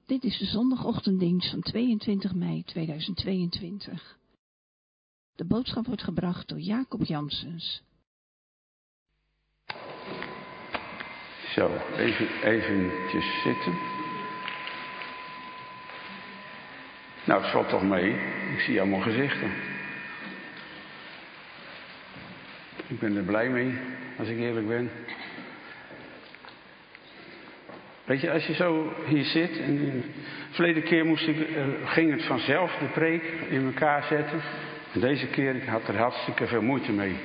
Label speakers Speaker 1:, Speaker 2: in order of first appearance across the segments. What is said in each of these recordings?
Speaker 1: Dit is de zondagochtenddienst van 22 mei 2022. De boodschap wordt gebracht door Jacob Janssens.
Speaker 2: Zo, eventjes zitten. Nou, het valt toch mee. Ik zie allemaal gezichten. Ik ben er blij mee, als ik eerlijk ben. Weet je, als je zo hier zit, en de verleden keer ging het vanzelf, de preek, in elkaar zetten. En deze keer, ik had er hartstikke veel moeite mee.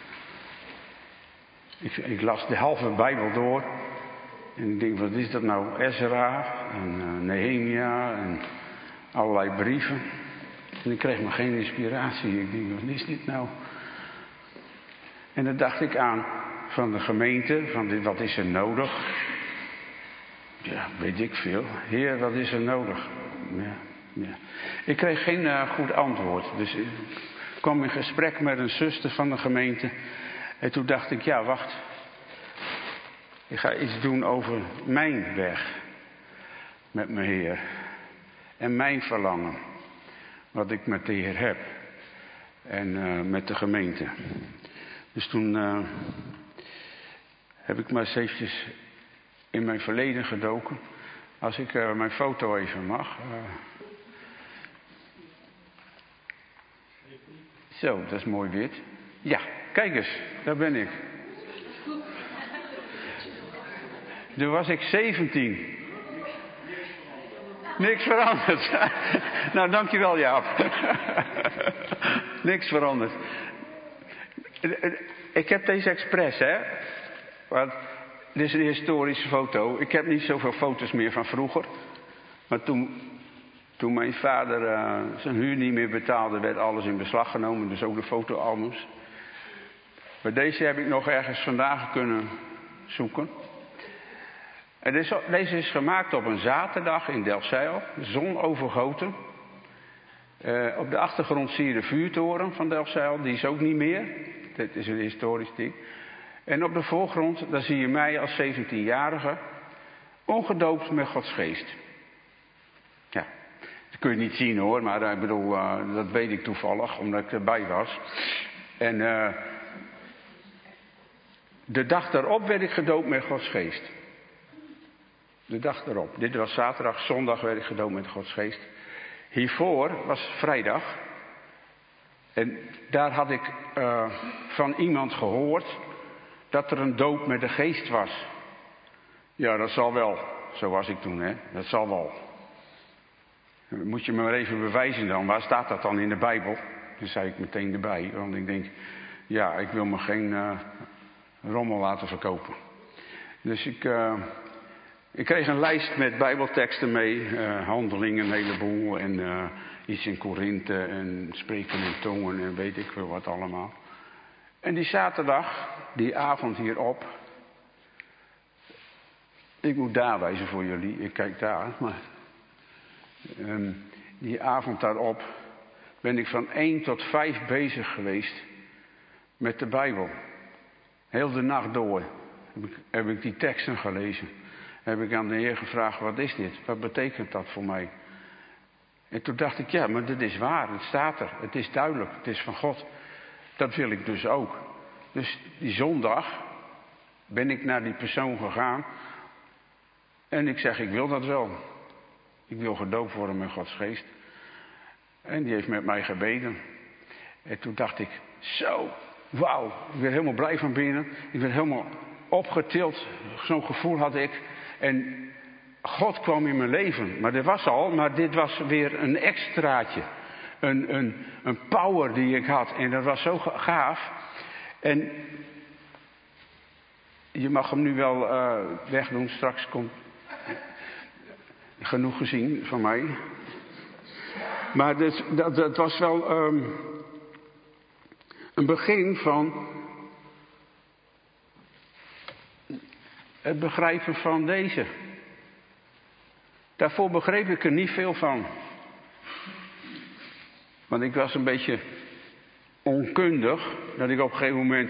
Speaker 2: Ik las de halve Bijbel door. En ik denk, wat is dat nou? Ezra en Nehemia en allerlei brieven. En ik kreeg maar geen inspiratie. Ik denk, wat is dit nou? En dan dacht ik aan van de gemeente, van wat is er nodig? Ja, weet ik veel. Heer, wat is er nodig? Ja. Ik kreeg geen goed antwoord. Dus ik kwam in gesprek met een zuster van de gemeente. En toen dacht ik, ja, wacht. Ik ga iets doen over mijn weg met mijn Heer. En mijn verlangen. Wat ik met de Heer heb. En met de gemeente. Dus toen heb ik maar eens eventjes in mijn verleden gedoken. Als ik mijn foto even mag. Zo, dat is mooi wit. Ja, kijk eens, daar ben ik. Toen was ik 17. Niks veranderd. Nou, dankjewel Jaap. Niks veranderd. Ik heb deze expres, hè. Want dit is een historische foto. Ik heb niet zoveel foto's meer van vroeger. Maar toen mijn vader zijn huur niet meer betaalde, werd alles in beslag genomen. Dus ook de fotoalbums. Maar deze heb ik nog ergens vandaag kunnen zoeken. En deze is gemaakt op een zaterdag in Delfzijl. Zon overgoten. Op de achtergrond zie je de vuurtoren van Delfzijl. Die is ook niet meer. Dit is een historisch ding. En op de voorgrond, daar zie je mij als 17-jarige. Ongedoopt met Gods geest. Ja, dat kun je niet zien hoor. Maar ik bedoel, dat weet ik toevallig. Omdat ik erbij was. En de dag daarop werd ik gedoopt met Gods geest. De dag erop. Dit was zaterdag, zondag werd ik gedoopt met Gods geest. Hiervoor was vrijdag. En daar had ik van iemand gehoord dat er een doop met de geest was. Ja, dat zal wel. Zo was ik toen, hè. Dat zal wel. Moet je me maar even bewijzen dan. Waar staat dat dan in de Bijbel? Toen zei ik meteen erbij. Want ik denk, ja, ik wil me geen rommel laten verkopen. Dus ik kreeg een lijst met bijbelteksten mee. Handelingen een heleboel. En iets in Korinthe. En spreken in tongen. En weet ik veel wat allemaal. En die zaterdag, die avond hierop. Ik moet daar wijzen voor jullie. Ik kijk daar. Maar die avond daarop ben ik van 1 tot 5 bezig geweest met de Bijbel. Heel de nacht door heb ik die teksten gelezen. Heb ik aan de Heer gevraagd, wat is dit? Wat betekent dat voor mij? En toen dacht ik, ja, maar dit is waar. Het staat er. Het is duidelijk. Het is van God. Dat wil ik dus ook. Dus die zondag ben ik naar die persoon gegaan. En ik zeg, ik wil dat wel. Ik wil gedoopt worden met Gods geest. En die heeft met mij gebeden. En toen dacht ik, zo, wauw. Ik werd helemaal blij van binnen. Ik werd helemaal opgetild. Zo'n gevoel had ik. En God kwam in mijn leven. Maar er was al, maar dit was weer een extraatje. Een power die ik had. En dat was zo gaaf. En je mag hem nu wel wegdoen. Straks komt genoeg gezien van mij. Maar dat was wel een begin van het begrijpen van deze. Daarvoor begreep ik er niet veel van. Want ik was een beetje onkundig. Dat ik op een gegeven moment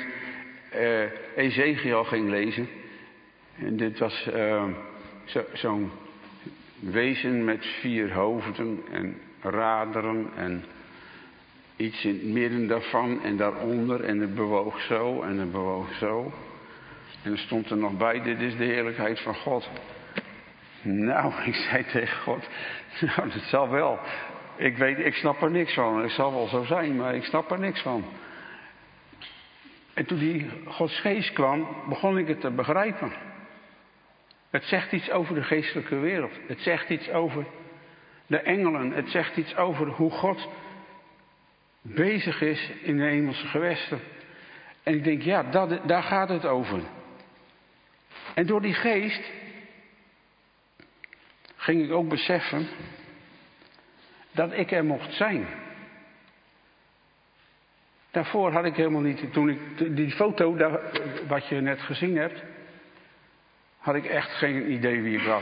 Speaker 2: Ezekiel ging lezen. En dit was zo'n wezen met 4 hoofden en raderen en iets in het midden daarvan en daaronder. En het bewoog zo en het bewoog zo. En er stond er nog bij, dit is de heerlijkheid van God. Nou, ik zei tegen God, nou dat zal wel. Ik snap er niks van. Het zal wel zo zijn, maar ik snap er niks van. En toen die Gods geest kwam, begon ik het te begrijpen. Het zegt iets over de geestelijke wereld. Het zegt iets over de engelen. Het zegt iets over hoe God bezig is in de hemelse gewesten. En ik denk, ja, daar gaat het over. En door die geest ging ik ook beseffen dat ik er mocht zijn. Daarvoor had ik helemaal niet, toen ik die foto, wat je net gezien hebt, had ik echt geen idee wie ik was.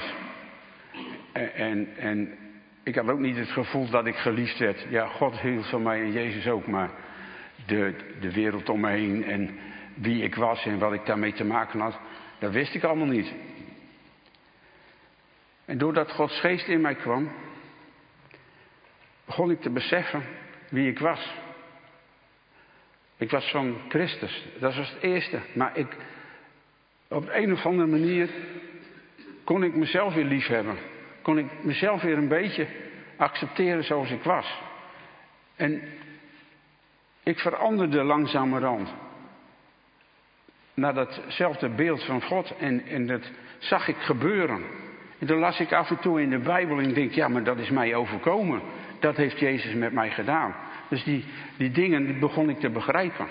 Speaker 2: En ik had ook niet het gevoel dat ik geliefd werd. Ja, God hield van mij en Jezus ook, maar de wereld om me heen en wie ik was en wat ik daarmee te maken had, dat wist ik allemaal niet. En doordat Gods geest in mij kwam, begon ik te beseffen wie ik was. Ik was van Christus, dat was het eerste. Maar op een of andere manier kon ik mezelf weer lief hebben. Kon ik mezelf weer een beetje accepteren zoals ik was. En ik veranderde langzamerhand naar datzelfde beeld van God. En dat zag ik gebeuren. En dan las ik af en toe in de Bijbel en ik denk, ja, maar dat is mij overkomen. Dat heeft Jezus met mij gedaan. Dus die dingen die begon ik te begrijpen.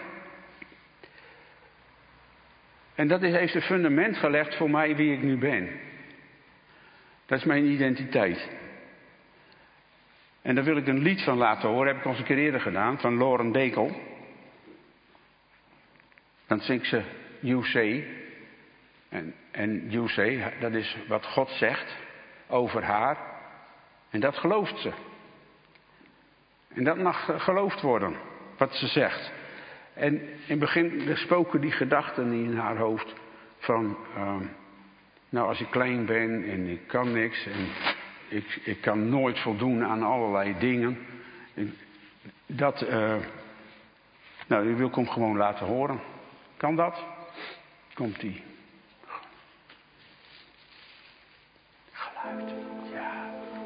Speaker 2: En dat heeft een fundament gelegd voor mij wie ik nu ben. Dat is mijn identiteit. En daar wil ik een lied van laten horen. Heb ik al eens een keer eerder gedaan. Van Lauren Daigle. Dan zingt ze You Say. En You Say, dat is wat God zegt over haar. En dat gelooft ze. En dat mag geloofd worden, wat ze zegt. En in het begin spoken die gedachten in haar hoofd van, nou als ik klein ben en ik kan niks en ik kan nooit voldoen aan allerlei dingen. Nou, die wil ik hem gewoon laten horen. Kan dat? Komt-ie. Geluid, ja.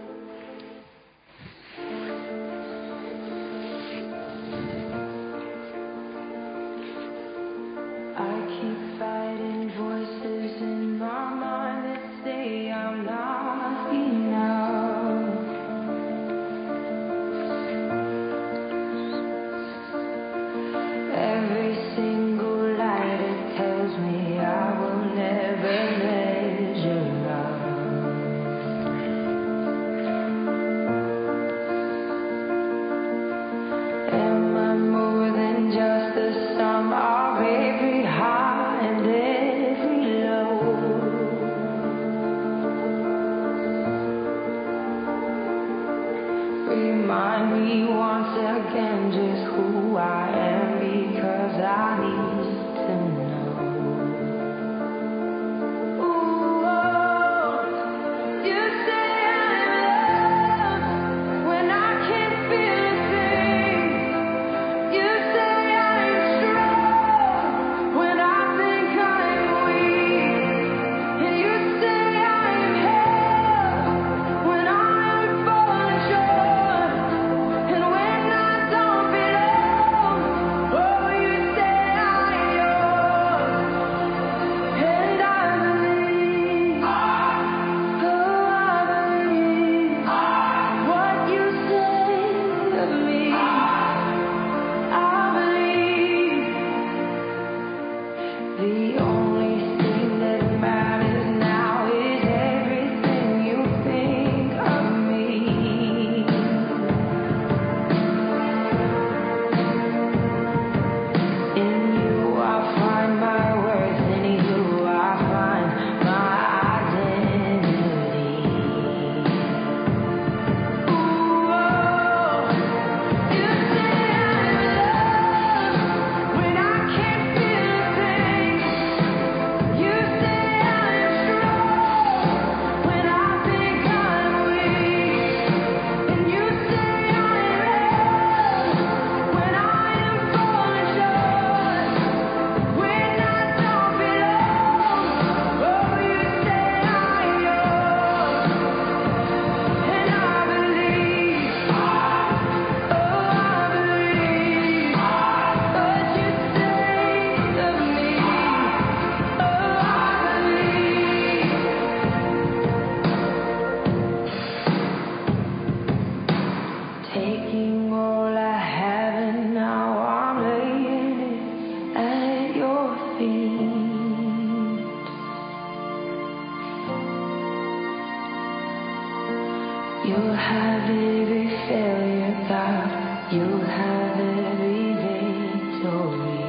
Speaker 3: I keep fighting voices in my mind that say I'm not enough. Every single lie that tells me I will never measure up. Am I more than just the sum of every high and every low? Remind me once again just who I am, because I need to know. Ooh, oh, you say I'm loved when I can't feel a thing. You say I'm strong when I think I'm weak. And you say I'm held when I'm falling short. And when I don't belong, oh, you say I'm You'll have every failure bowed. You'll have every victory.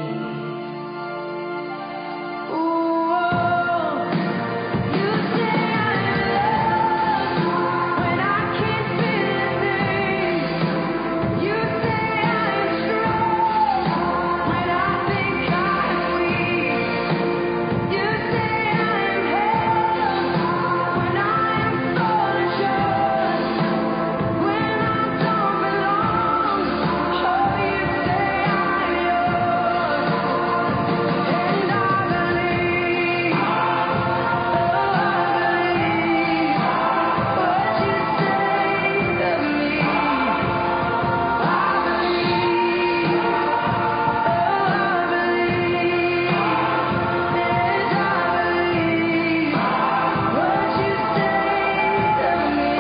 Speaker 3: Oh, you say I'm loved when I can't feel things. You say I'm strong when I think I'm weak. You say I'm held when I am so unsure. When I don't belong, oh, you say I'm yours, and I believe, oh, I believe what you say to me. I believe, oh, I believe, and I believe what you say to me.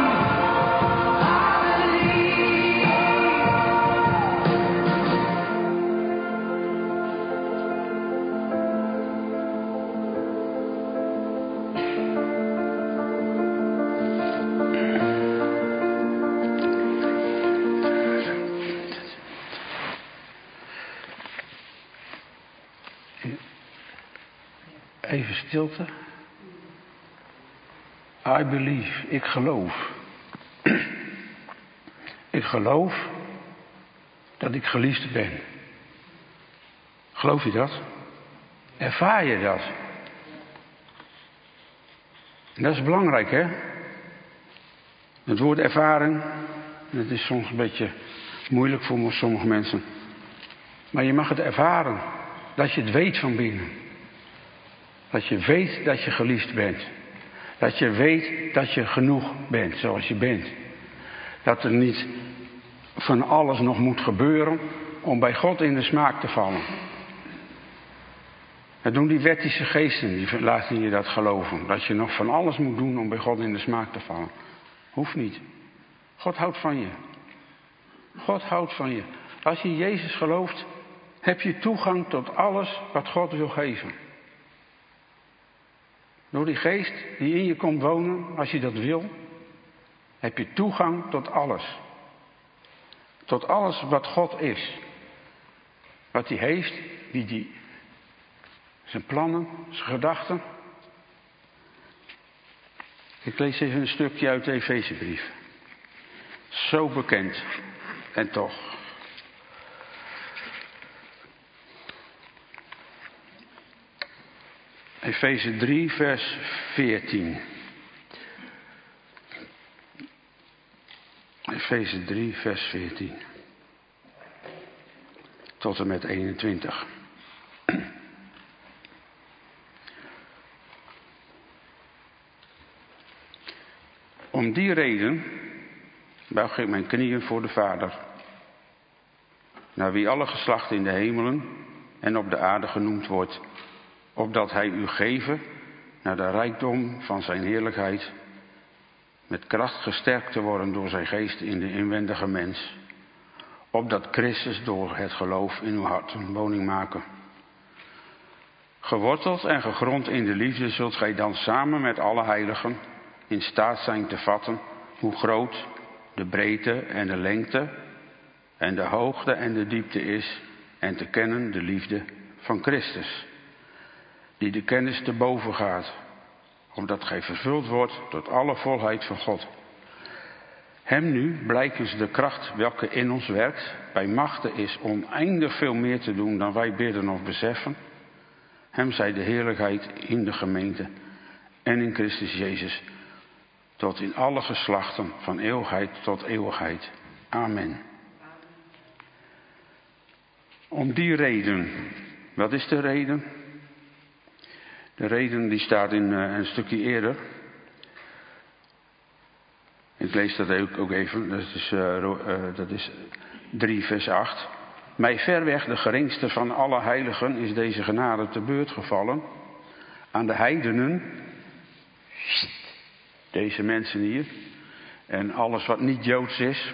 Speaker 2: Even stilte. I believe. Ik geloof. Ik geloof dat ik geliefd ben. Geloof je dat? Ervaar je dat? En dat is belangrijk, hè? Het woord ervaren, dat is soms een beetje moeilijk voor sommige mensen. Maar je mag het ervaren. Dat je het weet van binnen. Dat je weet dat je geliefd bent. Dat je weet dat je genoeg bent zoals je bent. Dat er niet van alles nog moet gebeuren om bij God in de smaak te vallen. Dat doen die wettische geesten, die laten je dat geloven. Dat je nog van alles moet doen om bij God in de smaak te vallen. Hoeft niet. God houdt van je. God houdt van je. Als je Jezus gelooft, heb je toegang tot alles wat God wil geven. Door die geest die in je komt wonen, als je dat wil, heb je toegang tot alles. Tot alles wat God is. Wat hij heeft, zijn plannen, zijn gedachten. Ik lees even een stukje uit de Efezebrief. Zo bekend. En toch. Efeze 3, vers 14. Efeze 3, vers 14. Tot en met 21. Om die reden buig ik mijn knieën voor de Vader, naar wie alle geslachten in de hemelen en op de aarde genoemd wordt, opdat hij u geven naar de rijkdom van zijn heerlijkheid, met kracht gesterkt te worden door zijn geest in de inwendige mens, opdat Christus door het geloof in uw hart een woning maken. Geworteld en gegrond in de liefde zult gij dan samen met alle heiligen in staat zijn te vatten hoe groot de breedte en de lengte en de hoogte en de diepte is, en te kennen de liefde van Christus, die de kennis te boven gaat, opdat gij vervuld wordt tot alle volheid van God. Hem nu blijkens de kracht welke in ons werkt, bij machte is oneindig veel meer te doen dan wij bidden of beseffen. Hem zij de heerlijkheid in de gemeente en in Christus Jezus, tot in alle geslachten van eeuwigheid tot eeuwigheid. Amen. Om die reden. Wat is de reden? De reden die staat in een stukje eerder. Ik lees dat ook even. Dat is 3 vers 8. Mij verweg de geringste van alle heiligen is deze genade te beurt gevallen. Aan de heidenen, deze mensen hier, en alles wat niet Joods is,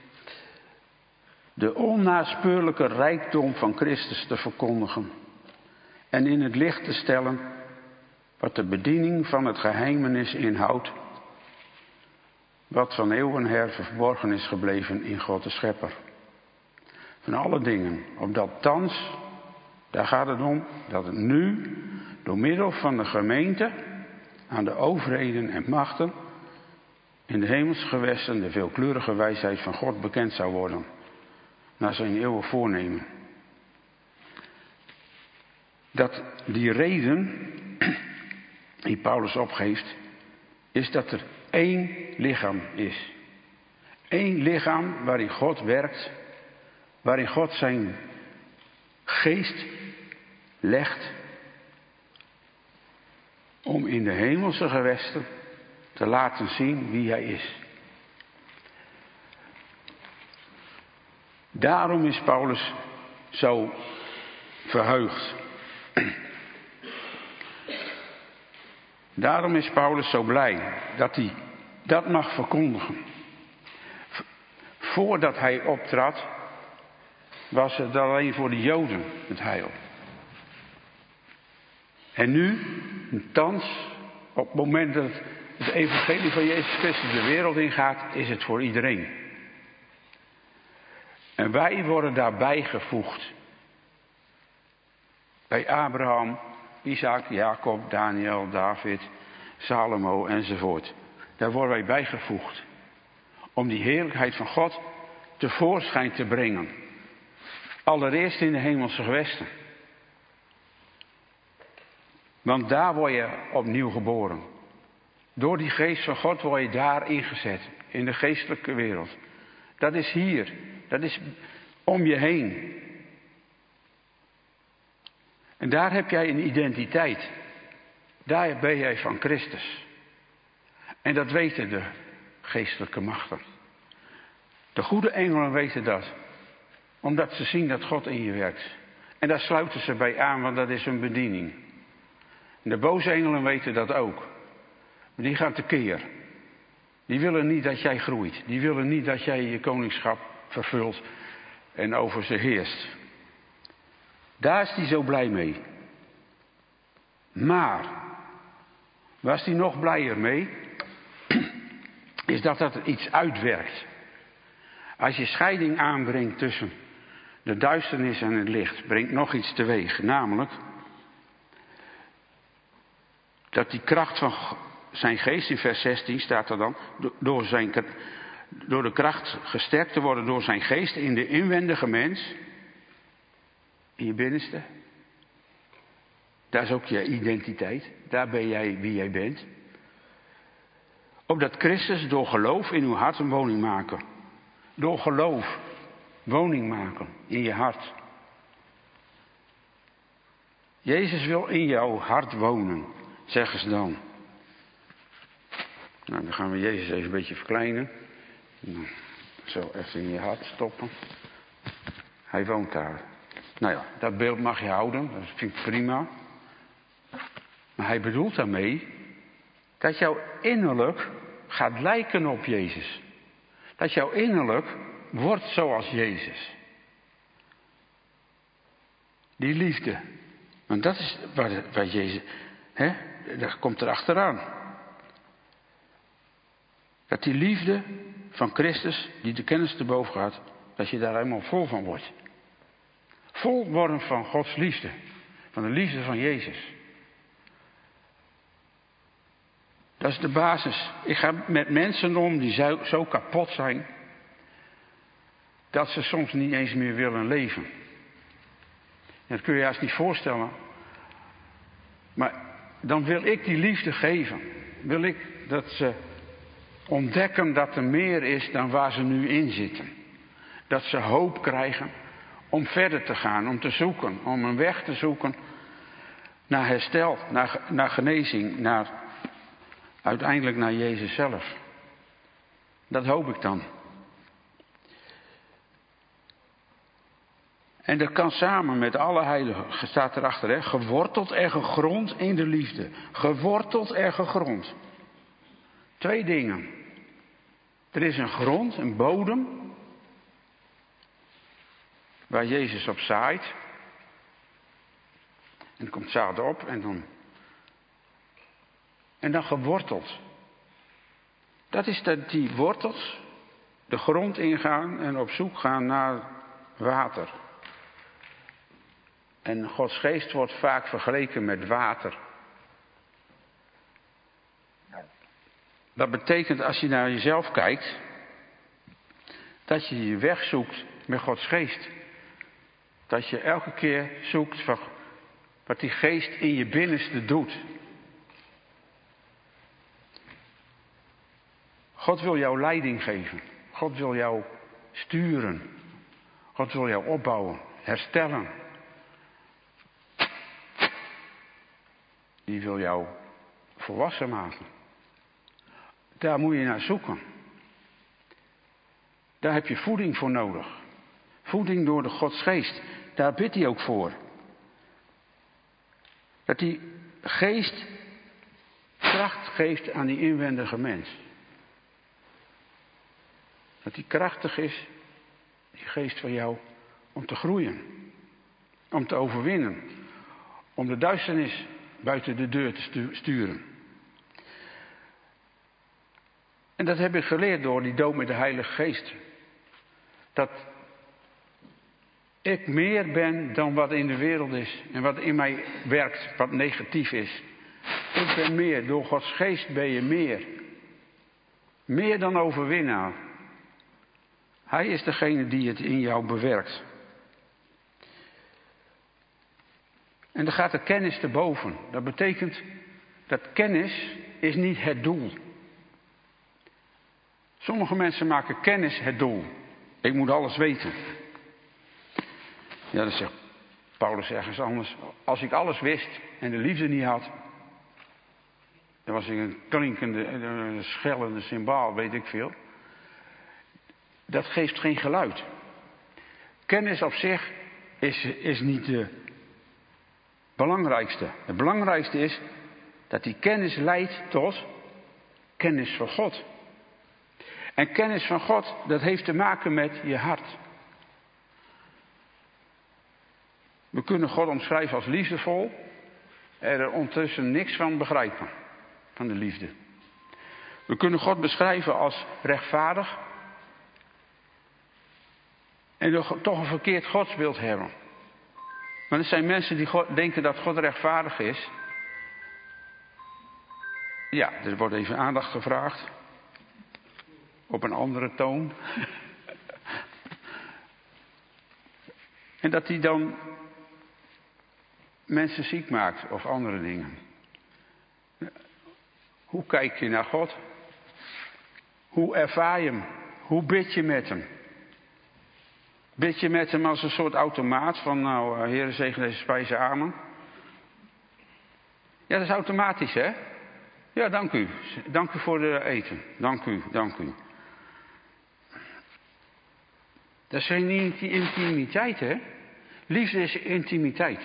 Speaker 2: de onnaspeurlijke rijkdom van Christus te verkondigen en in het licht te stellen wat de bediening van het geheimenis inhoudt, wat van eeuwen her verborgen is gebleven in God de Schepper. Van alle dingen, opdat thans, daar gaat het om, dat het nu door middel van de gemeente aan de overheden en machten in de hemelsgewesten de veelkleurige wijsheid van God bekend zou worden, naar zijn eeuwig voornemen. Dat die reden die Paulus opgeeft, is dat er één lichaam is. Eén lichaam waarin God werkt, waarin God zijn geest legt om in de hemelse gewesten te laten zien wie hij is. Daarom is Paulus zo verheugd. Daarom is Paulus zo blij dat hij dat mag verkondigen. Voordat hij optrad, was het alleen voor de Joden het heil. En nu, thans, op het moment dat het evangelie van Jezus Christus de wereld ingaat, is het voor iedereen. En wij worden daarbij gevoegd. Bij Abraham, Isaac, Jacob, Daniel, David, Salomo enzovoort. Daar worden wij bijgevoegd. Om die heerlijkheid van God tevoorschijn te brengen. Allereerst in de hemelse gewesten. Want daar word je opnieuw geboren. Door die geest van God word je daar ingezet. In de geestelijke wereld. Dat is hier. Dat is om je heen. En daar heb jij een identiteit. Daar ben jij van Christus. En dat weten de geestelijke machten. De goede engelen weten dat. Omdat ze zien dat God in je werkt. En daar sluiten ze bij aan, want dat is hun bediening. En de boze engelen weten dat ook. Maar die gaan tekeer. Die willen niet dat jij groeit. Die willen niet dat jij je koningschap vervult en over ze heerst. Daar is hij zo blij mee. Maar, was hij nog blijer mee? Is dat er iets uitwerkt. Als je scheiding aanbrengt tussen de duisternis en het licht, brengt nog iets teweeg. Namelijk, dat die kracht van zijn geest, in vers 16 staat er dan, door de kracht gesterkt te worden door zijn geest in de inwendige mens, in je binnenste. Daar is ook je identiteit. Daar ben jij wie jij bent. Opdat Christus door geloof in uw hart een woning maken. Door geloof woning maken in je hart. Jezus wil in jouw hart wonen, zeggen ze dan. Nou, dan gaan we Jezus even een beetje verkleinen. Zo even in je hart stoppen. Hij woont daar. Nou ja, dat beeld mag je houden, dat vind ik prima. Maar hij bedoelt daarmee dat jouw innerlijk gaat lijken op Jezus. Dat jouw innerlijk wordt zoals Jezus. Die liefde. Want dat is waar Jezus, dat komt er achteraan. Dat die liefde van Christus, die de kennis te boven gaat, dat je daar helemaal vol van wordt. Vol worden van Gods liefde. Van de liefde van Jezus. Dat is de basis. Ik ga met mensen om die zo kapot zijn, dat ze soms niet eens meer willen leven. Dat kun je je juist niet voorstellen. Maar dan wil ik die liefde geven. Wil ik dat ze ontdekken dat er meer is dan waar ze nu in zitten. Dat ze hoop krijgen om verder te gaan, om te zoeken, om een weg te zoeken naar herstel, naar genezing, uiteindelijk naar Jezus zelf. Dat hoop ik dan. En dat kan samen met alle heiligen, staat erachter, geworteld en gegrond in de liefde. Geworteld en gegrond. 2 dingen. Er is een grond, een bodem, waar Jezus op zaait. En er komt zaad op en dan geworteld. Dat is dat die wortels de grond ingaan en op zoek gaan naar water. En Gods geest wordt vaak vergeleken met water. Dat betekent als je naar jezelf kijkt, dat je je weg zoekt met Gods geest. Dat je elke keer zoekt wat die geest in je binnenste doet. God wil jou leiding geven. God wil jou sturen. God wil jou opbouwen, herstellen. Die wil jou volwassen maken. Daar moet je naar zoeken. Daar heb je voeding voor nodig. Voeding door de Godsgeest. Daar bidt hij ook voor. Dat die geest kracht geeft aan die inwendige mens. Dat die krachtig is, die geest van jou, om te groeien. Om te overwinnen. Om de duisternis buiten de deur te sturen. En dat heb ik geleerd door die doop met de Heilige Geest. Dat ik meer ben dan wat in de wereld is. En wat in mij werkt, wat negatief is. Ik ben meer. Door Gods Geest ben je meer. Meer dan overwinnaar. Hij is degene die het in jou bewerkt. En dan gaat de kennis te boven. Dat betekent dat kennis is niet het doel. Sommige mensen maken kennis het doel. Ik moet alles weten. Ja, dat zegt Paulus ergens anders. Als ik alles wist en de liefde niet had, dan was ik een klinkende, schellende cymbaal, weet ik veel. Dat geeft geen geluid. Kennis op zich is niet de belangrijkste. Het belangrijkste is dat die kennis leidt tot kennis van God. En kennis van God, dat heeft te maken met je hart. We kunnen God omschrijven als liefdevol. Er ondertussen niks van begrijpen. Van de liefde. We kunnen God beschrijven als rechtvaardig. En toch een verkeerd godsbeeld hebben. Maar er zijn mensen die denken dat God rechtvaardig is. Ja, er wordt even aandacht gevraagd. Op een andere toon. En dat hij dan mensen ziek maakt of andere dingen. Hoe kijk je naar God? Hoe ervaar je hem? Hoe bid je met hem? Bid je met hem als een soort automaat van nou, Heere zegen deze spijzen, amen. Ja, dat is automatisch, hè? Ja, dank u. Dank u voor de eten. Dank u, dank u. Dat is geen intimiteit, hè? Liefde is intimiteit.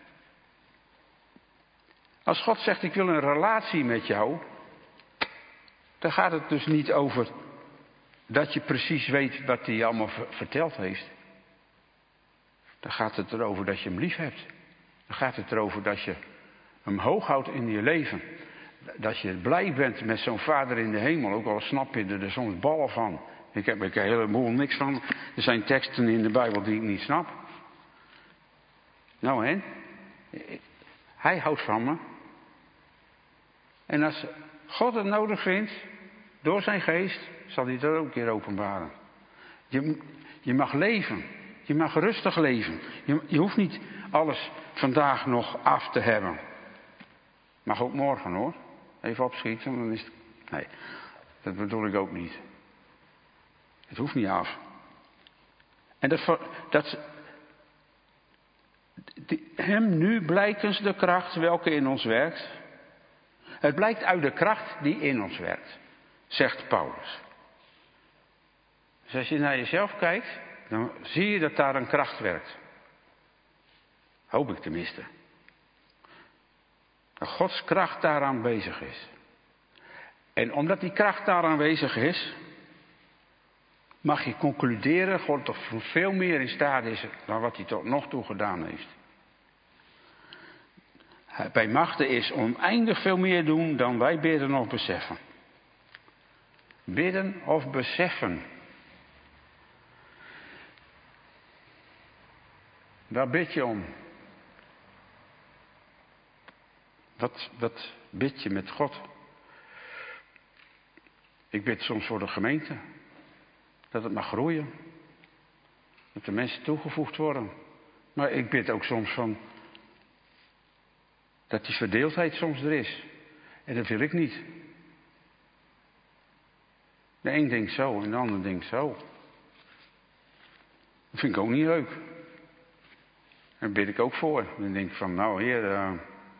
Speaker 2: Als God zegt, ik wil een relatie met jou, dan gaat het dus niet over dat je precies weet wat hij allemaal verteld heeft. Dan gaat het erover dat je hem lief hebt. Dan gaat het erover dat je hem hoog houdt in je leven. Dat je blij bent met zo'n vader in de hemel. Ook al snap je er soms ballen van. Ik heb er helemaal niks van. Er zijn teksten in de Bijbel die ik niet snap. Nou hè. Hij houdt van me. En als God het nodig vindt, door zijn geest, zal hij dat ook een keer openbaren. Je mag leven. Je mag rustig leven. Je hoeft niet alles vandaag nog af te hebben. Mag ook morgen hoor. Even opschieten, dan is het... Nee, dat bedoel ik ook niet. Het hoeft niet af. En hem nu blijkens de kracht welke in ons werkt. Het blijkt uit de kracht die in ons werkt, zegt Paulus. Dus als je naar jezelf kijkt, dan zie je dat daar een kracht werkt. Hoop ik tenminste. Dat Gods kracht daaraan bezig is. En omdat die kracht daar aanwezig is, mag je concluderen, God toch veel meer in staat is dan wat hij tot nog toe gedaan heeft. Bij machten is oneindig veel meer doen dan wij bidden of beseffen. Bidden of beseffen. Waar bid je om? Wat bid je met God? Ik bid soms voor de gemeente. Dat het mag groeien. Dat de mensen toegevoegd worden. Maar ik bid ook soms van dat die verdeeldheid soms er is. En dat wil ik niet. De een denkt zo en de ander denkt zo. Dat vind ik ook niet leuk. Daar bid ik ook voor. Dan denk ik van, nou Heer.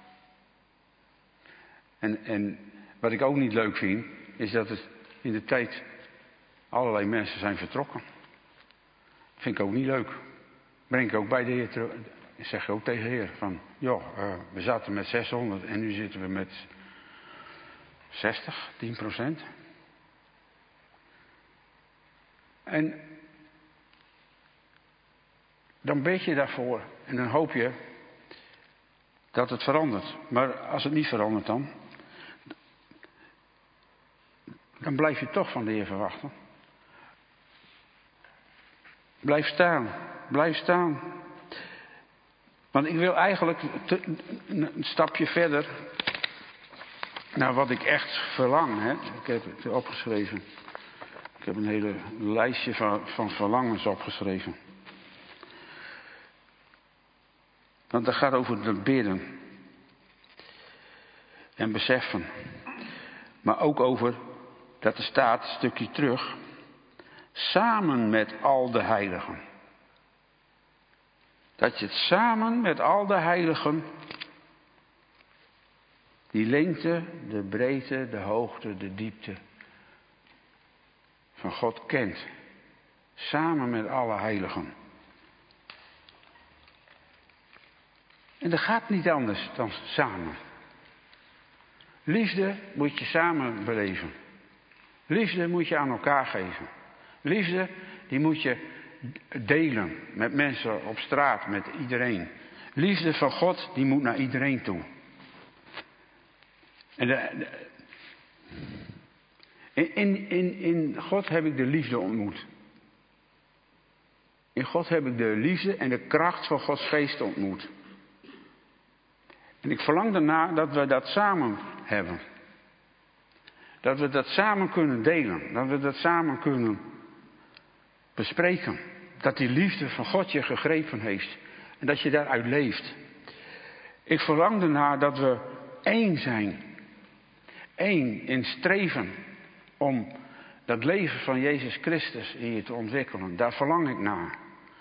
Speaker 2: En wat ik ook niet leuk vind, is dat het in de tijd allerlei mensen zijn vertrokken. Dat vind ik ook niet leuk. Breng ik ook bij de Heer terug. Zeg je ook tegen de Heer van, joh, we zaten met 600 en nu zitten we met 60, 10%. En dan bid je daarvoor en dan hoop je dat het verandert. Maar als het niet verandert dan blijf je toch van de Heer verwachten. Blijf staan. Want ik wil eigenlijk een stapje verder naar wat ik echt verlang. Hè. Ik heb het opgeschreven. Ik heb een hele lijstje van verlangens opgeschreven. Want dat gaat over het bidden. En beseffen. Maar ook over, dat er staat, een stukje terug. Samen met al de heiligen. Dat je het samen met al de heiligen. Die lengte, de breedte, de hoogte, de diepte. Van God kent. Samen met alle heiligen. En dat gaat niet anders dan samen. Liefde moet je samen beleven. Liefde moet je aan elkaar geven. Liefde, die moet je delen met mensen op straat, met iedereen. Liefde van God, die moet naar iedereen toe. En in God heb ik de liefde ontmoet. In God heb ik de liefde en de kracht van Gods geest ontmoet. En ik verlang daarna dat we dat samen hebben. Dat we dat samen kunnen delen. Dat we dat samen kunnen bespreken. Dat die liefde van God je gegrepen heeft. En dat je daaruit leeft. Ik verlang erna dat we één zijn. Eén in streven om dat leven van Jezus Christus in je te ontwikkelen. Daar verlang ik naar.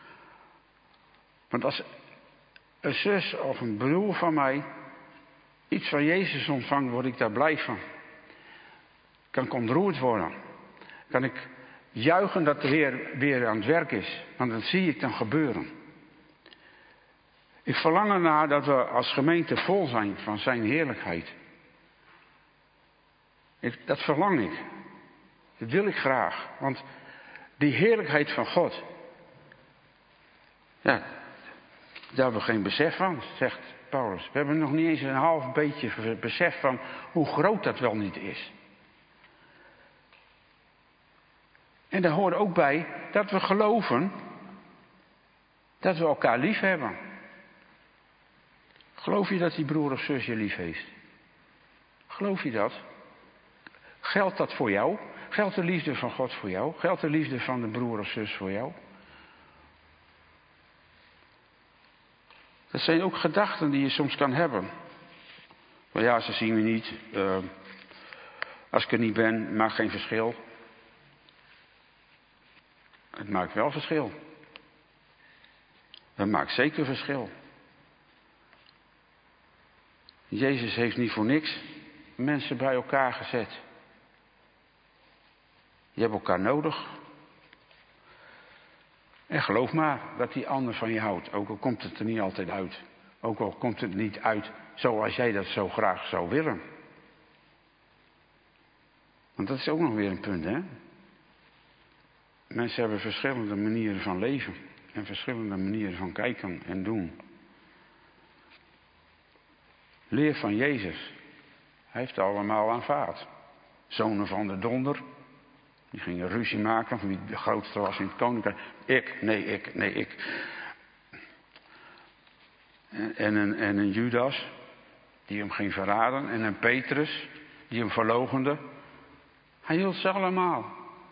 Speaker 2: Want als een zus of een broer van mij iets van Jezus ontvangt, word ik daar blij van. Kan ik ontroerd worden. Kan ik juichen dat de Heer weer aan het werk is. Want dat zie ik dan gebeuren. Ik verlang ernaar dat we als gemeente vol zijn van zijn heerlijkheid. Dat verlang ik. Dat wil ik graag. Want die heerlijkheid van God. Ja, daar hebben we geen besef van, zegt Paulus. We hebben nog niet eens een half beetje besef van hoe groot dat wel niet is. En daar hoort ook bij dat we geloven dat we elkaar lief hebben. Geloof je dat die broer of zus je lief heeft? Geloof je dat? Geldt dat voor jou? Geldt de liefde van God voor jou? Geldt de liefde van de broer of zus voor jou? Dat zijn ook gedachten die je soms kan hebben. Maar ja, ze zien me niet. Als ik er niet ben, maakt geen verschil. Het maakt wel verschil. Het maakt zeker verschil. Jezus heeft niet voor niks mensen bij elkaar gezet. Je hebt elkaar nodig. En geloof maar dat die ander van je houdt. Ook al komt het er niet altijd uit. Ook al komt het niet uit zoals jij dat zo graag zou willen. Want dat is ook nog weer een punt, hè. Mensen hebben verschillende manieren van leven. En verschillende manieren van kijken en doen. Leer van Jezus. Hij heeft het allemaal aanvaard. Zonen van de donder. Die gingen ruzie maken van wie de grootste was in het koninkrijk. Ik. En een Judas, die hem ging verraden. En een Petrus, die hem verloochende. Hij hield ze allemaal.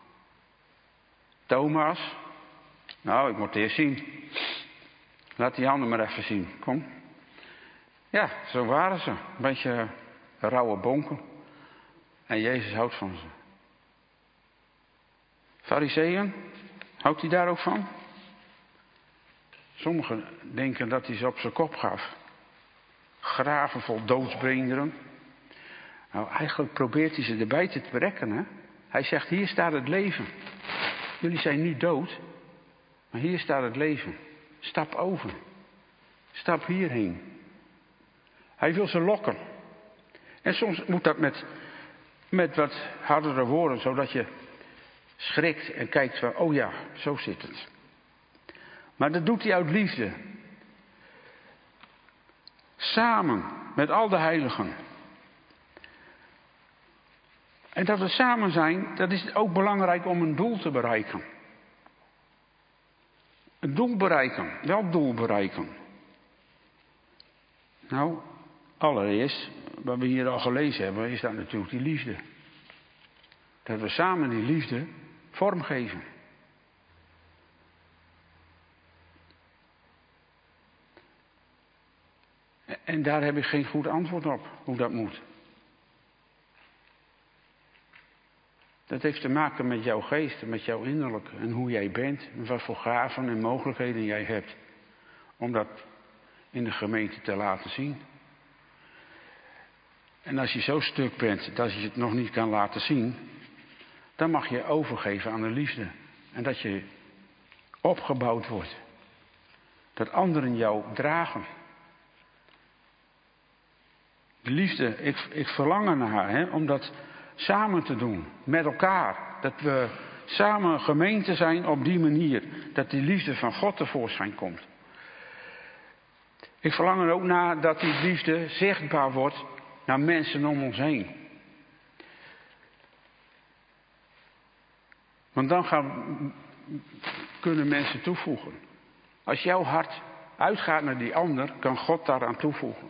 Speaker 2: Thomas. Nou, ik moet het eerst zien. Laat die handen maar even zien. Kom. Ja, zo waren ze. Een beetje rauwe bonken. En Jezus houdt van ze. Farizeeën, houdt hij daar ook van? Sommigen denken dat hij ze op zijn kop gaf. Graven vol doodsbeenderen. Nou, eigenlijk probeert hij ze erbij te trekken. Hè? Hij zegt, hier staat het leven. Jullie zijn nu dood. Maar hier staat het leven. Stap over. Stap hierheen. Hij wil ze lokken. En soms moet dat met wat hardere woorden, zodat je schrikt en kijkt van, oh ja, zo zit het. Maar dat doet hij uit liefde. Samen met al de heiligen. En dat we samen zijn, dat is ook belangrijk om een doel te bereiken. Een doel bereiken. Welk doel bereiken? Nou, allereerst, wat we hier al gelezen hebben, is dat natuurlijk die liefde. Dat we samen die liefde vormgeven. En daar heb ik geen goed antwoord op, hoe dat moet. Dat heeft te maken met jouw geest en met jouw innerlijk. En hoe jij bent en wat voor gaven en mogelijkheden jij hebt. Om dat in de gemeente te laten zien. En als je zo stuk bent dat je het nog niet kan laten zien, dan mag je overgeven aan de liefde. En dat je opgebouwd wordt. Dat anderen jou dragen. De liefde, ik verlang ernaar, hè, om dat samen te doen. Met elkaar. Dat we samen gemeente zijn op die manier. Dat die liefde van God tevoorschijn komt. Ik verlang er ook naar dat die liefde zichtbaar wordt naar mensen om ons heen. Want dan kunnen mensen toevoegen. Als jouw hart uitgaat naar die ander, kan God daaraan toevoegen.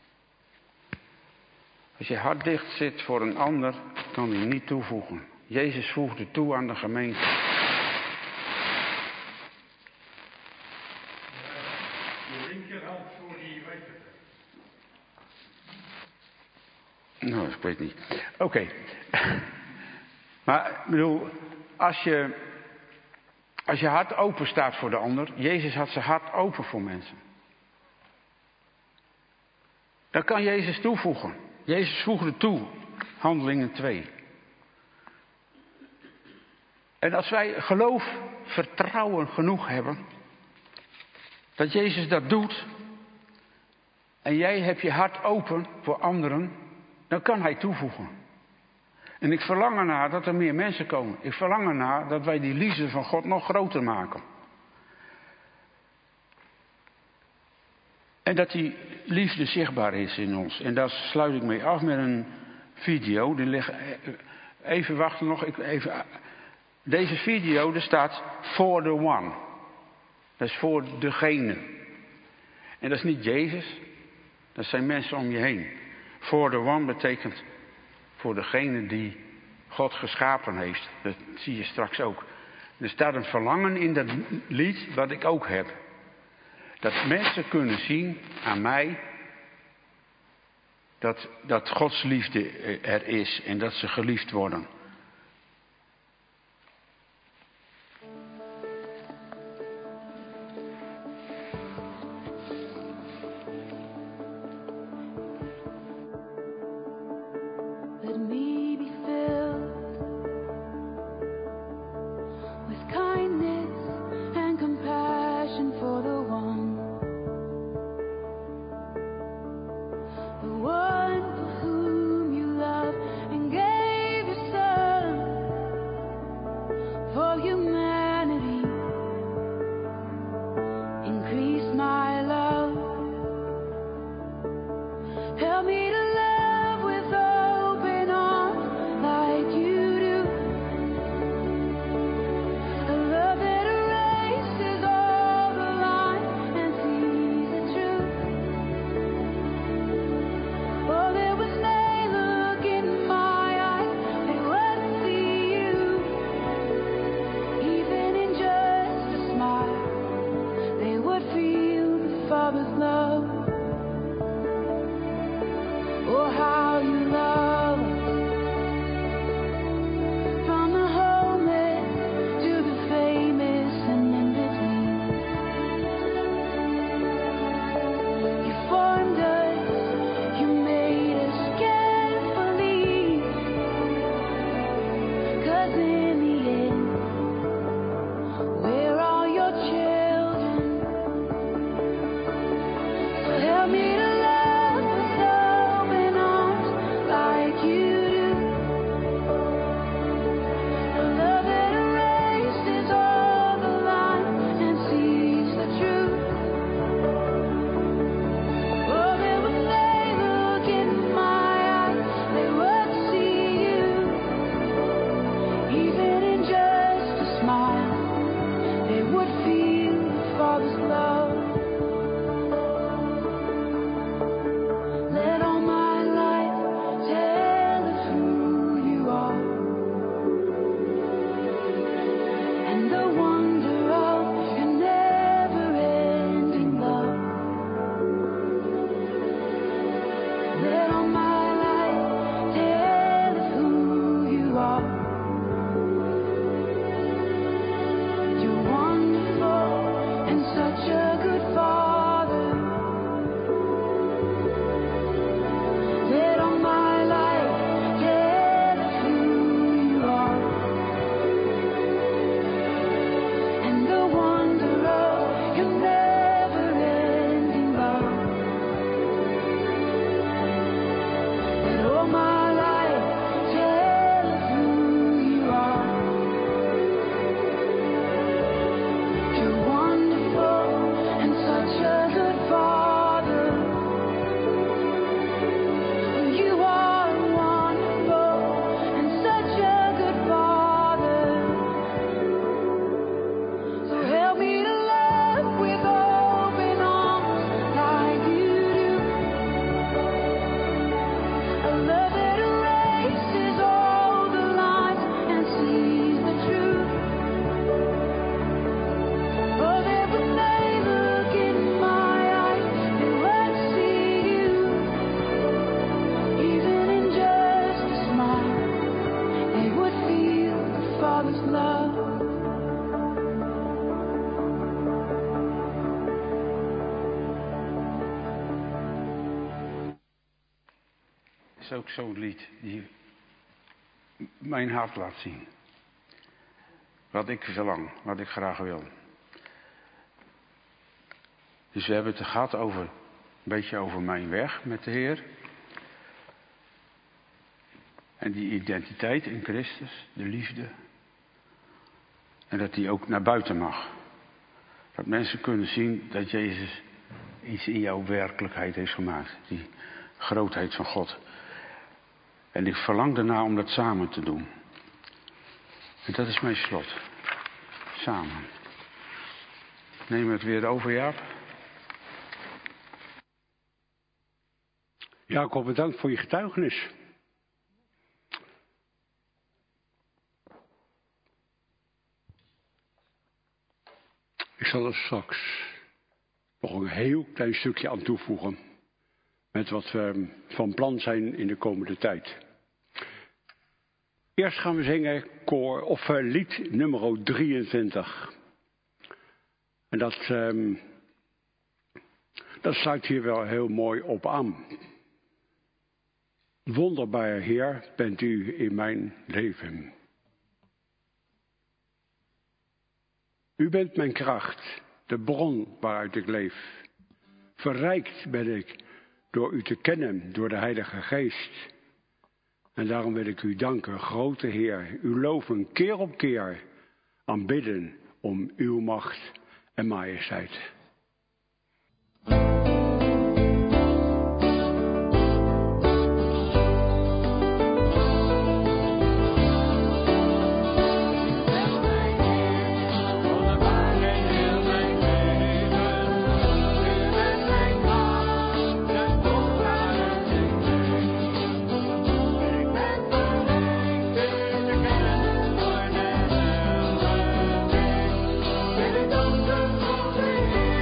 Speaker 2: Als je hart dicht zit voor een ander, kan hij niet toevoegen. Jezus voegde toe aan de gemeente.
Speaker 4: Je linkerhand voor die wekker.
Speaker 2: Nou, ik weet niet. Oké. Maar ik bedoel, als je hart open staat voor de ander, Jezus had zijn hart open voor mensen. Dan kan Jezus toevoegen. Jezus voegde toe, Handelingen 2. En als wij geloof, vertrouwen genoeg hebben, dat Jezus dat doet, en jij hebt je hart open voor anderen, dan kan Hij toevoegen. En ik verlang ernaar dat er meer mensen komen. Ik verlang ernaar dat wij die liefde van God nog groter maken. En dat die liefde zichtbaar is in ons. En daar sluit ik mee af met een video. Even wachten nog. Deze video, er staat for the one. Dat is voor degene. En dat is niet Jezus. Dat zijn mensen om je heen. For the one betekent voor degene die God geschapen heeft. Dat zie je straks ook. Er staat een verlangen in dat lied wat ik ook heb. Dat mensen kunnen zien aan mij dat Gods liefde er is en dat ze geliefd worden.
Speaker 3: Let me be filled with kindness and compassion for the one for whom you love and gave your son for humanity. Increase my love. Help me to love with open arms like you do.
Speaker 2: is ook zo'n lied die mijn hart laat zien. Wat ik verlang, wat ik graag wil. Dus we hebben het gehad over, een beetje over mijn weg met de Heer. En die identiteit in Christus, de liefde. En dat die ook naar buiten mag. Dat mensen kunnen zien dat Jezus iets in jouw werkelijkheid heeft gemaakt. Die grootheid van God. En ik verlang ernaar om dat samen te doen. En dat is mijn slot. Samen. Neem het weer over, Jaap.
Speaker 5: Jacob, bedankt voor je getuigenis. Ik zal er straks nog een heel klein stukje aan toevoegen. Met wat we van plan zijn in de komende tijd. Eerst gaan we zingen lied nummer 23. En dat sluit hier wel heel mooi op aan. Wonderbare Heer, bent u in mijn leven. U bent mijn kracht, de bron waaruit ik leef. Verrijkt ben ik door u te kennen, door de Heilige Geest. En daarom wil ik u danken, grote Heer, u loven keer op keer, aanbidden om uw macht en majesteit.
Speaker 3: Thank you.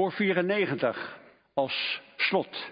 Speaker 5: Koor 94 als slot.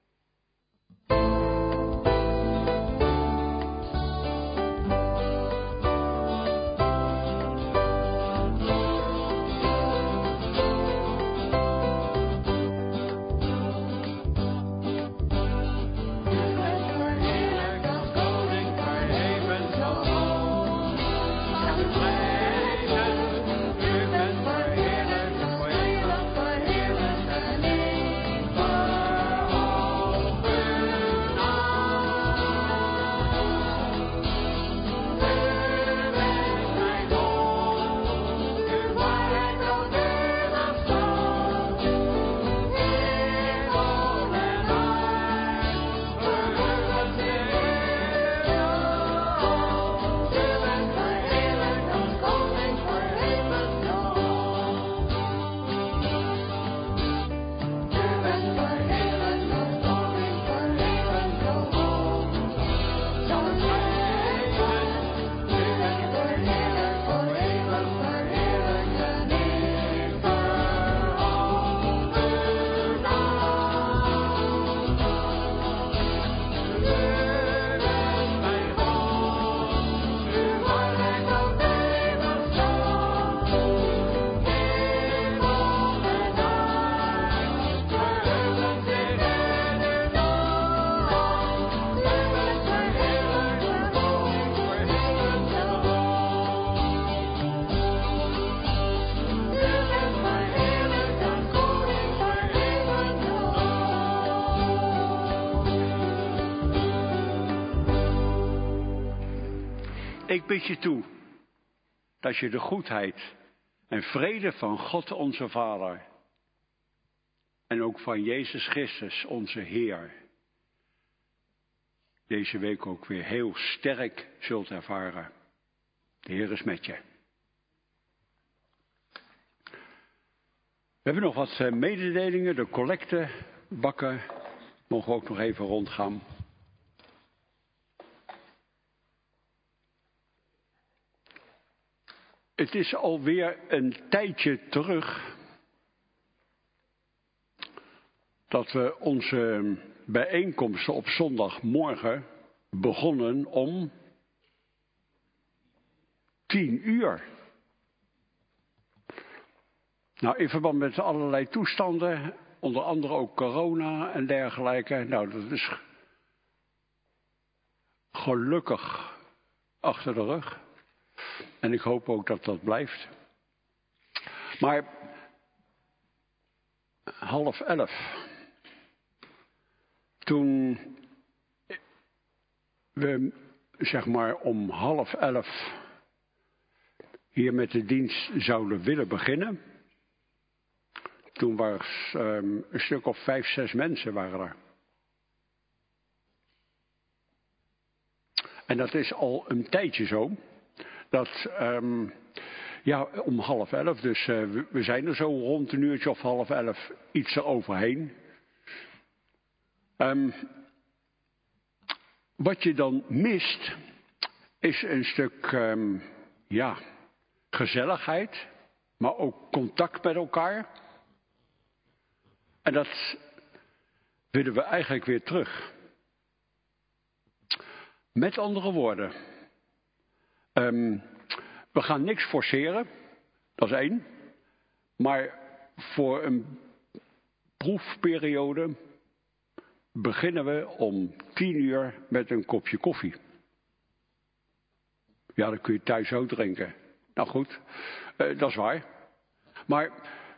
Speaker 5: Ik bid je toe dat je de goedheid en vrede van God onze Vader en ook van Jezus Christus onze Heer deze week ook weer heel sterk zult ervaren. De Heer is met je. We hebben nog wat mededelingen. De collectebakken mogen ook nog even rondgaan. Het is alweer een tijdje terug dat we onze bijeenkomsten op zondagmorgen begonnen om 10:00. Nou, in verband met allerlei toestanden, onder andere ook corona en dergelijke. Nou, dat is gelukkig achter de rug. En ik hoop ook dat dat blijft. Maar 10:30, toen we zeg maar om 10:30 hier met de dienst zouden willen beginnen, toen waren een stuk of 5, 6 mensen waren er. En dat is al een tijdje zo. Dat, om 10:30, dus we zijn er zo rond een uurtje of 10:30 iets eroverheen. Wat je dan mist, is een stuk, gezelligheid, maar ook contact met elkaar. En dat willen we eigenlijk weer terug. Met andere woorden, we gaan niks forceren, dat is 1. Maar voor een proefperiode beginnen we om 10:00 met een kopje koffie. Ja, dat kun je thuis ook drinken. Nou goed, dat is waar. Maar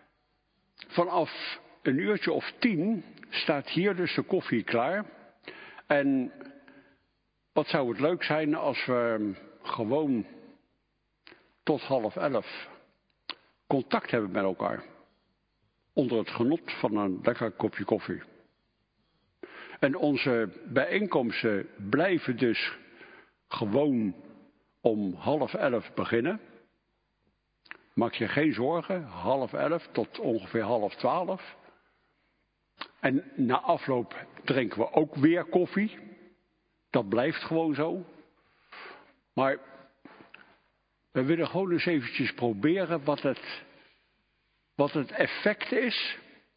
Speaker 5: vanaf een uurtje of 10 staat hier dus de koffie klaar. En wat zou het leuk zijn als we gewoon tot 10:30 contact hebben met elkaar. Onder het genot van een lekker kopje koffie. En onze bijeenkomsten blijven dus gewoon om 10:30 beginnen. Maak je geen zorgen, 10:30 tot ongeveer 11:30. En na afloop drinken we ook weer koffie. Dat blijft gewoon zo. Maar we willen gewoon eens eventjes proberen wat het effect is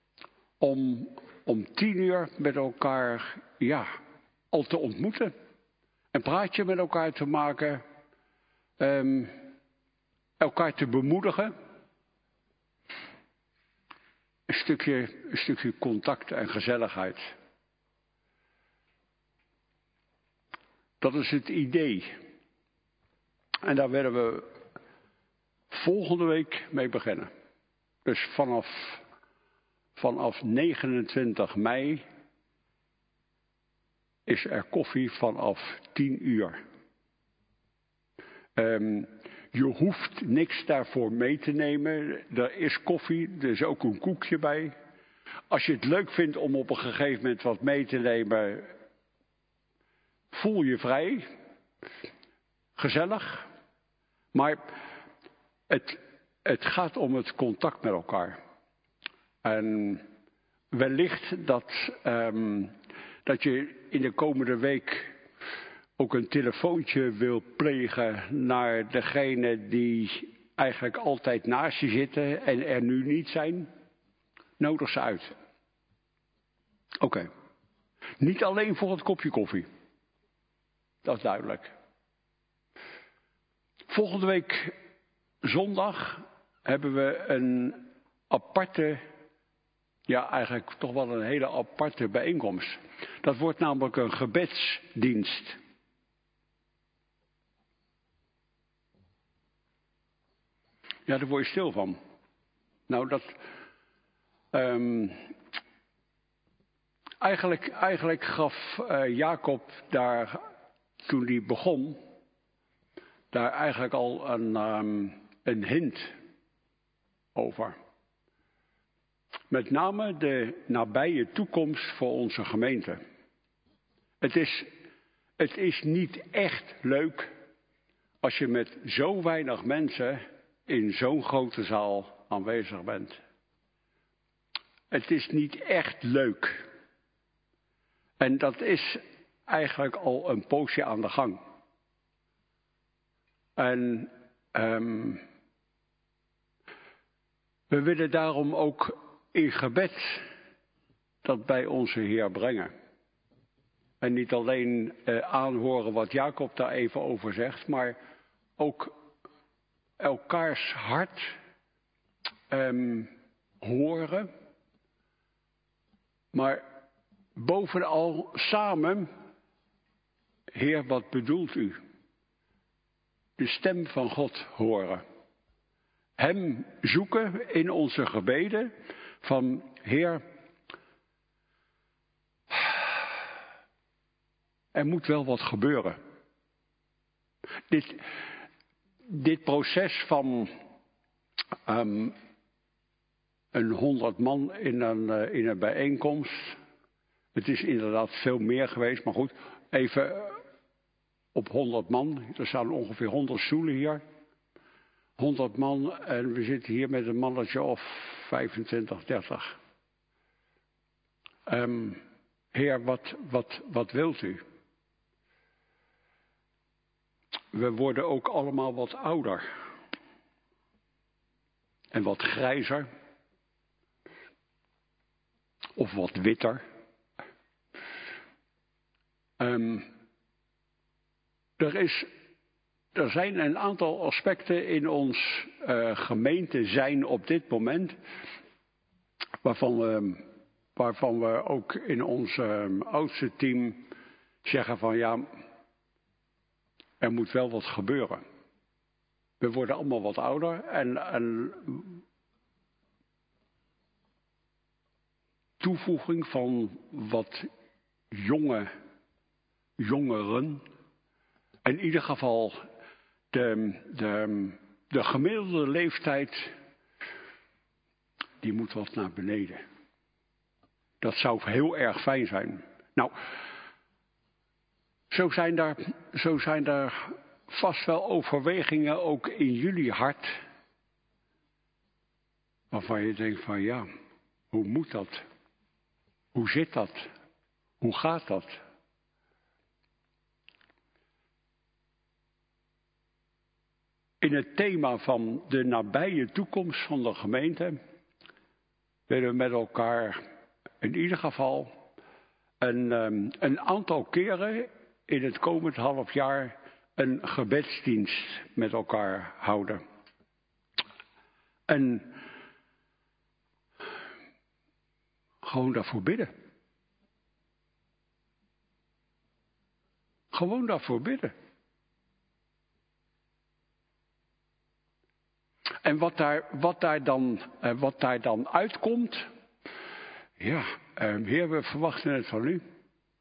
Speaker 5: om 10:00 met elkaar, al te ontmoeten. Een praatje met elkaar te maken. Elkaar te bemoedigen. Een stukje contact en gezelligheid. Dat is het idee. En daar willen we volgende week mee beginnen. Dus vanaf 29 mei is er koffie vanaf 10:00. Je hoeft niks daarvoor mee te nemen. Er is koffie, er is ook een koekje bij. Als je het leuk vindt om op een gegeven moment wat mee te nemen, voel je vrij. Gezellig. Maar het gaat om het contact met elkaar. En wellicht dat je in de komende week ook een telefoontje wil plegen naar degene die eigenlijk altijd naast je zitten en er nu niet zijn. Nodig ze uit. Oké. Niet alleen voor het kopje koffie. Dat is duidelijk. Volgende week zondag hebben we een aparte, eigenlijk toch wel een hele aparte bijeenkomst. Dat wordt namelijk een gebedsdienst. Ja, daar word je stil van. Nou, dat eigenlijk gaf Jacob daar, toen hij begon, daar eigenlijk al een hint over. Met name de nabije toekomst voor onze gemeente. Het is niet echt leuk als je met zo weinig mensen in zo'n grote zaal aanwezig bent. Het is niet echt leuk. En dat is eigenlijk al een poosje aan de gang. En we willen daarom ook in gebed dat bij onze Heer brengen. En niet alleen aanhoren wat Jacob daar even over zegt, maar ook elkaars hart horen. Maar bovenal samen, Heer, wat bedoelt u? De stem van God horen. Hem zoeken in onze gebeden van Heer, er moet wel wat gebeuren. Dit proces van een 100 man in een bijeenkomst. Het is inderdaad veel meer geweest, maar goed, even op 100 man. Er staan ongeveer 100 stoelen hier. 100 man en we zitten hier met een mannetje of 25, 30. Heer, wat wilt u? We worden ook allemaal wat ouder. En wat grijzer. Of wat witter. Er zijn een aantal aspecten in ons gemeente zijn op dit moment, waarvan we ook in ons oudste team zeggen van ja, er moet wel wat gebeuren. We worden allemaal wat ouder en toevoeging van wat jongeren. In ieder geval de gemiddelde leeftijd, die moet wat naar beneden. Dat zou heel erg fijn zijn. Nou, zo zijn daar vast wel overwegingen ook in jullie hart. Waarvan je denkt van ja, hoe moet dat? Hoe zit dat? Hoe gaat dat? In het thema van de nabije toekomst van de gemeente willen we met elkaar in ieder geval een aantal keren in het komend half jaar een gebedsdienst met elkaar houden. En gewoon daarvoor bidden. Gewoon daarvoor bidden. En wat daar dan uitkomt, ja, Heer, we verwachten het van u.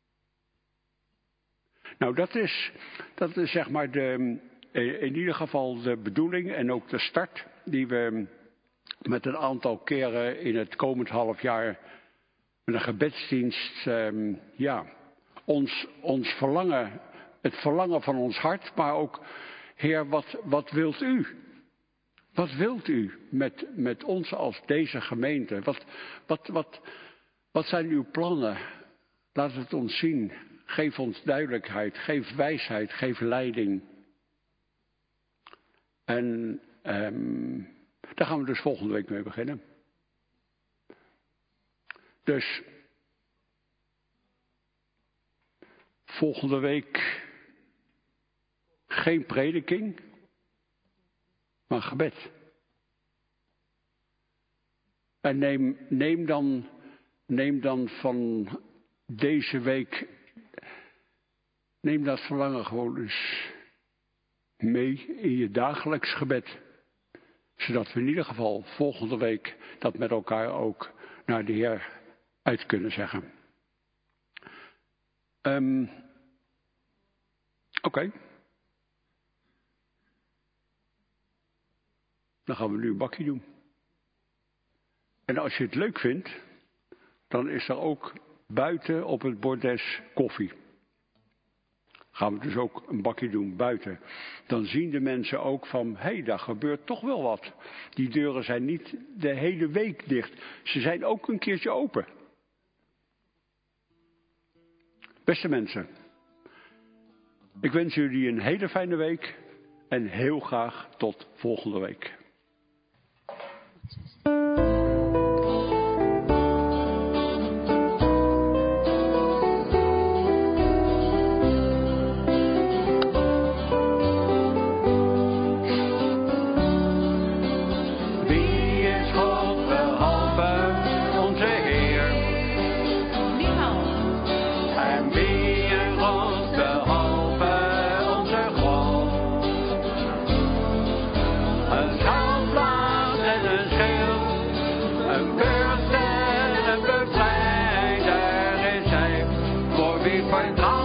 Speaker 5: Nou, dat is zeg maar in ieder geval de bedoeling en ook de start die we met een aantal keren in het komend half jaar met een gebedsdienst, ons verlangen, het verlangen van ons hart, maar ook, Heer, wat wilt u? Wat wilt u met ons als deze gemeente? Wat zijn uw plannen? Laat het ons zien. Geef ons duidelijkheid, geef wijsheid, geef leiding. En daar gaan we dus volgende week mee beginnen. Dus volgende week geen prediking, maar gebed. En neem dan van deze week, neem dat verlangen gewoon eens mee in je dagelijks gebed. Zodat we in ieder geval volgende week dat met elkaar ook naar de Heer uit kunnen zeggen. Oké. Dan gaan we nu een bakje doen. En als je het leuk vindt, dan is er ook buiten op het bordes koffie. Gaan we dus ook een bakje doen buiten. Dan zien de mensen ook van, hé, daar gebeurt toch wel wat. Die deuren zijn niet de hele week dicht. Ze zijn ook een keertje open. Beste mensen, ik wens jullie een hele fijne week en heel graag tot volgende week.
Speaker 6: Een bevrijder is hij, voor wie vertrouwt.